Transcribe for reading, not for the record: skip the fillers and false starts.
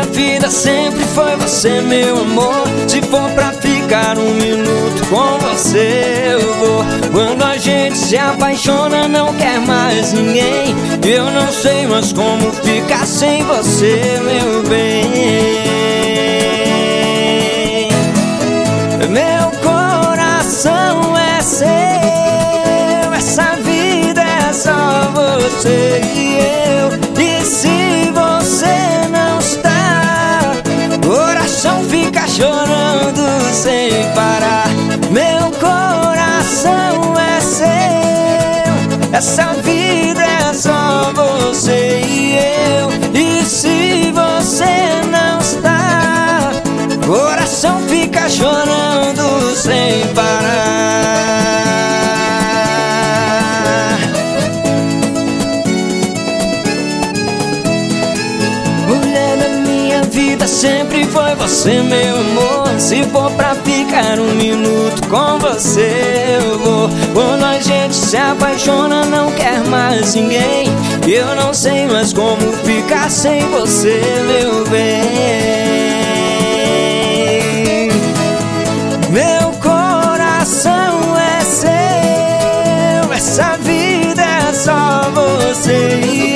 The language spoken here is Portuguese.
vida sempre foi você, meu amor. Se for pra ficar um minuto com você, eu vou. Quando a gente se apaixona, não quer mais ninguém. Eu não sei mais como ficar sem você, meu bem. Meu coração é seu, essa vida é só você e eu. E se você não está, o coração fica chorando sem parar. Meu coração é seu, essa vida é só você e eu. E se você não está, o coração fica chorando sem parar. Mulher da minha vida sempre foi você, meu amor. Se for pra ficar um minuto com você, eu vou. Quando a gente se apaixona, não quer mais ninguém. Eu não sei mais como ficar sem você, meu bem. Meu coração é seu, essa vida é só você e